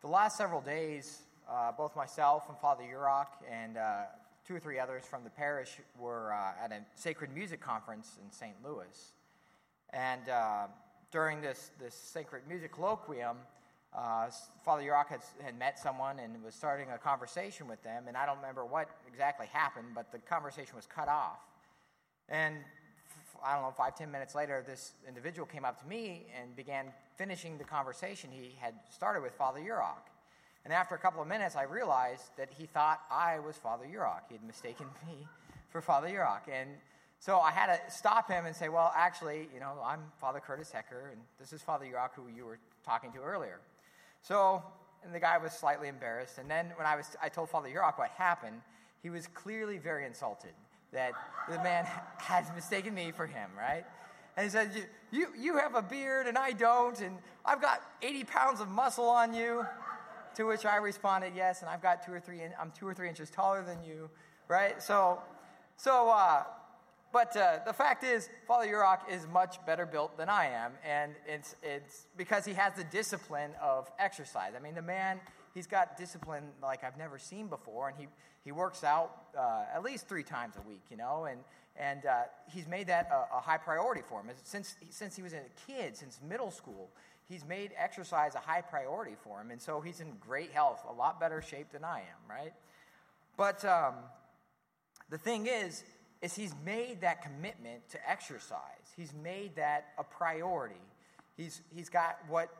The last several days, both myself and Father Urok and 2 or 3 others from the parish were at a sacred music conference in St. Louis. And during this sacred music colloquium, Father Urok had met someone and was starting a conversation with them, and I don't remember what exactly happened, but the conversation was cut off. And I don't know, 5-10 minutes later, this individual came up to me and began finishing the conversation he had started with Father Urok. And after a couple of minutes, I realized that he thought I was Father Urok. He had mistaken me for Father Urok. And so I had to stop him and say, well, actually, I'm Father Curtis Hecker, and this is Father Urok, who you were talking to earlier. So, and the guy was slightly embarrassed. And then when I told Father Urok what happened, he was clearly very insulted that the man had mistaken me for him, right? And he said, you have a beard and I don't, and I've got 80 pounds of muscle on you. To which I responded, yes, and I've got I'm 2 or 3 inches taller than you, right? But the fact is, Father Urok is much better built than I am, and it's because he has the discipline of exercise. I mean, the man, he's got discipline like I've never seen before, and he works out at least 3 times a week, and he's made that a high priority for him. Since he was a kid, since middle school, he's made exercise a high priority for him, and so he's in great health, a lot better shape than I am, right? But the thing is he's made that commitment to exercise. He's made that a priority. He's got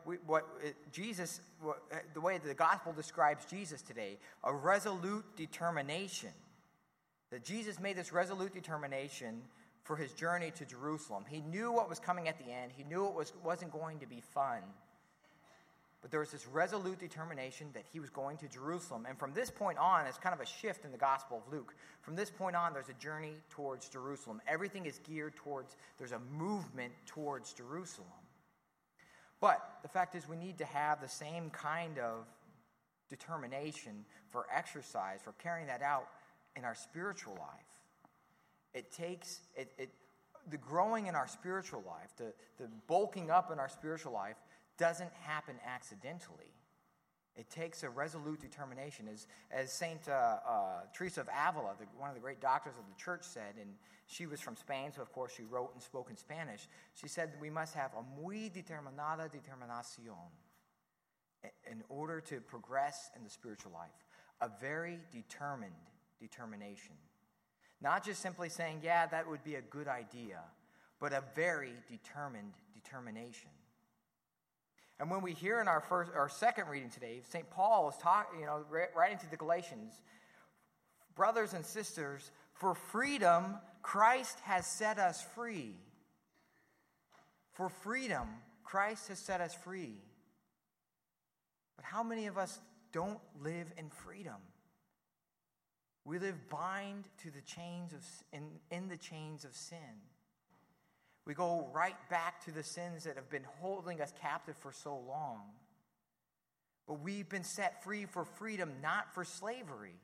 the way the gospel describes Jesus today, a resolute determination. That Jesus made this resolute determination for his journey to Jerusalem. He knew what was coming at the end. He knew it wasn't going to be fun. But there was this resolute determination that he was going to Jerusalem. And from this point on, it's kind of a shift in the Gospel of Luke. From this point on, there's a journey towards Jerusalem. Everything is geared there's a movement towards Jerusalem. But the fact is, we need to have the same kind of determination for exercise, for carrying that out in our spiritual life. It takes the growing in our spiritual life, the bulking up in our spiritual life doesn't happen accidentally. It takes a resolute determination. As Saint Teresa of Avila, one of the great doctors of the church, said, and she was from Spain, so of course she wrote and spoke in Spanish. She said we must have a muy determinada determinación in order to progress in the spiritual life. A very determined determination. Not just simply saying, yeah, that would be a good idea, but a very determined determination. And when we hear in our second reading today, St. Paul is writing to the Galatians, brothers and sisters, for freedom, Christ has set us free. For freedom, Christ has set us free. But how many of us don't live in freedom? We live bind to the chains in the chains of sin. We go right back to the sins that have been holding us captive for so long. But we've been set free for freedom, not for slavery.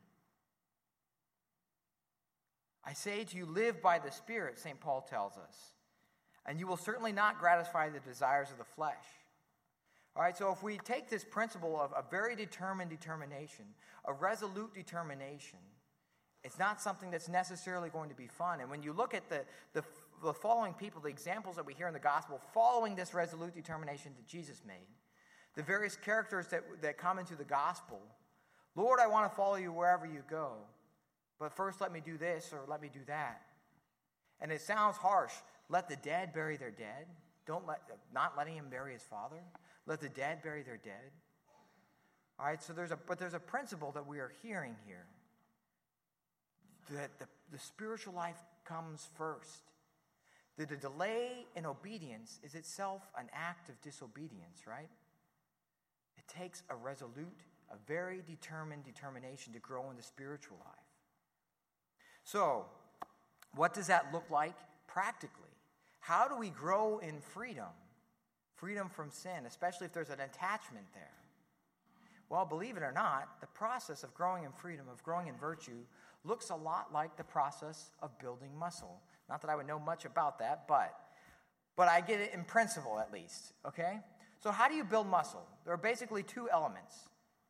I say to you, live by the Spirit, St. Paul tells us, and you will certainly not gratify the desires of the flesh. All right, so if we take this principle of a very determined determination, a resolute determination, it's not something that's necessarily going to be fun. And when you look at the following people, the examples that we hear in the gospel, following this resolute determination that Jesus made, the various characters that come into the gospel, Lord, I want to follow you wherever you go, but first let me do this or let me do that. And it sounds harsh. Let the dead bury their dead. Not letting him bury his father. Let the dead bury their dead. All right, so there's a principle that we are hearing here. That the spiritual life comes first. That the delay in obedience is itself an act of disobedience, right? It takes a very determined determination to grow in the spiritual life. So, what does that look like practically? How do we grow in freedom? Freedom from sin, especially if there's an attachment there. Well, believe it or not, the process of growing in freedom, of growing in virtue, looks a lot like the process of building muscle. Not that I would know much about that, but I get it in principle at least, okay? So how do you build muscle? There are basically 2 elements.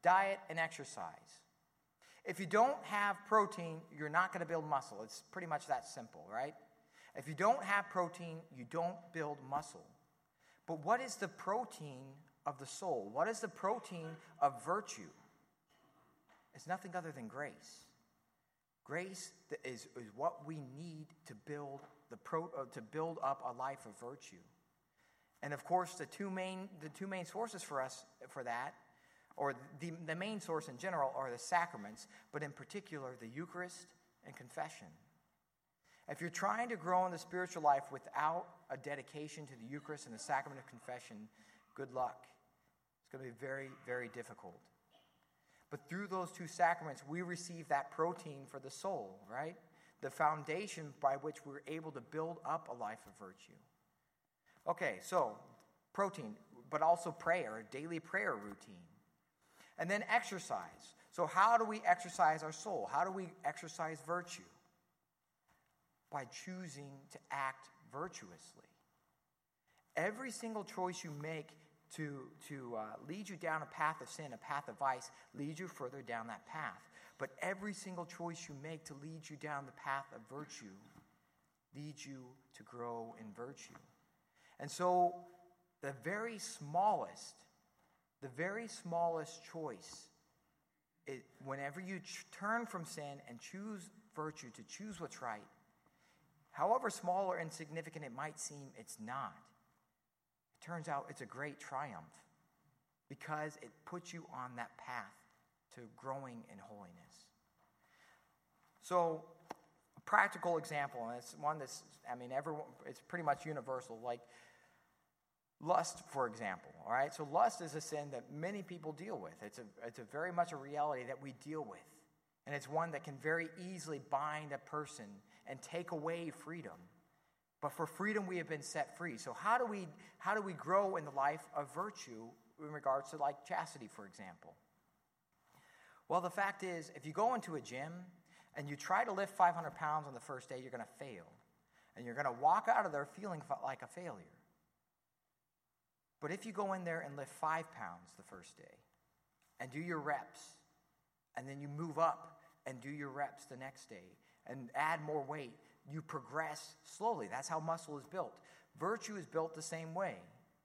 diet and exercise. If you don't have protein, you're not going to build muscle. It's pretty much that simple, right? If you don't have protein, you don't build muscle. But what is the protein of the soul? What is the protein of virtue? It's nothing other than grace. Grace is what we need to build up a life of virtue. And of course, the two main sources for us for that, or the main source in general, are the sacraments, but in particular the Eucharist and confession. If you're trying to grow in the spiritual life without a dedication to the Eucharist and the sacrament of confession, good luck. It's going to be very, very difficult. But through those two sacraments, we receive that protein for the soul, right? The foundation by which we're able to build up a life of virtue. Okay, so protein, but also prayer, a daily prayer routine. And then exercise. So how do we exercise our soul? How do we exercise virtue? By choosing to act virtuously. Every single choice you make to lead you down a path of sin, a path of vice, leads you further down that path. But every single choice you make to lead you down the path of virtue leads you to grow in virtue. And so the very smallest choice, whenever you turn from sin and choose virtue, to choose what's right, however small or insignificant it might seem, it's not. It turns out it's a great triumph because it puts you on that path to growing in holiness. So, a practical example, and it's one that's, everyone, it's pretty much universal, like lust, for example, all right? So lust is a sin that many people deal with. It's a very much a reality that we deal with. And it's one that can very easily bind a person and take away freedom. But for freedom, we have been set free. So how do we grow in the life of virtue in regards to like chastity, for example? Well, the fact is, if you go into a gym and you try to lift 500 pounds on the first day, you're going to fail. And you're going to walk out of there feeling like a failure. But if you go in there and lift 5 pounds the first day and do your reps, and then you move up and do your reps the next day and add more weight, you progress slowly. That's how muscle is built. Virtue is built the same way.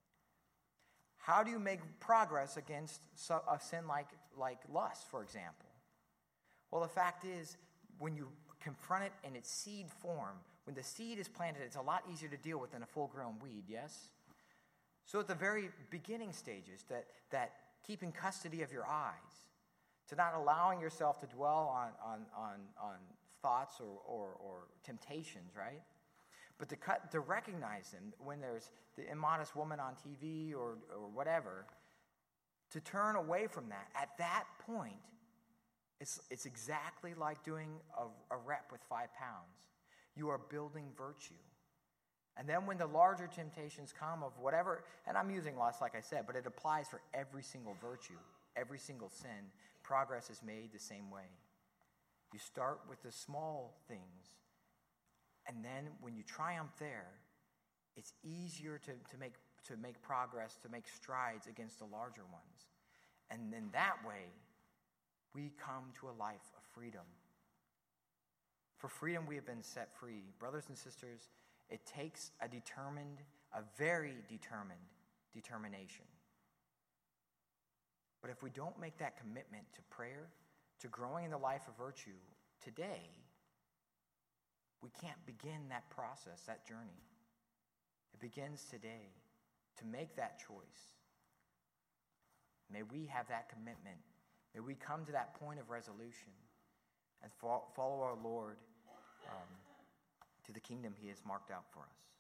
How do you make progress against a sin like lust, for example? Well, the fact is, when you confront it in its seed form, when the seed is planted, it's a lot easier to deal with than a full-grown weed, yes? So at the very beginning stages, that keeping custody of your eyes, to not allowing yourself to dwell on thoughts or temptations, right? But to recognize them when there's the immodest woman on TV or whatever, to turn away from that. At that point, it's exactly like doing a rep with 5 pounds. You are building virtue. And then when the larger temptations come of whatever, and I'm using lust like I said, but it applies for every single virtue, every single sin, progress is made the same way. You start with the small things, and then when you triumph there, it's easier to make progress, to make strides against the larger ones. And in that way, we come to a life of freedom. For freedom, we have been set free. Brothers and sisters, it takes a very determined determination. But if we don't make that commitment to prayer, to growing in the life of virtue today, we can't begin that process, that journey. It begins today to make that choice. May we have that commitment. May we come to that point of resolution and follow our Lord to the kingdom he has marked out for us.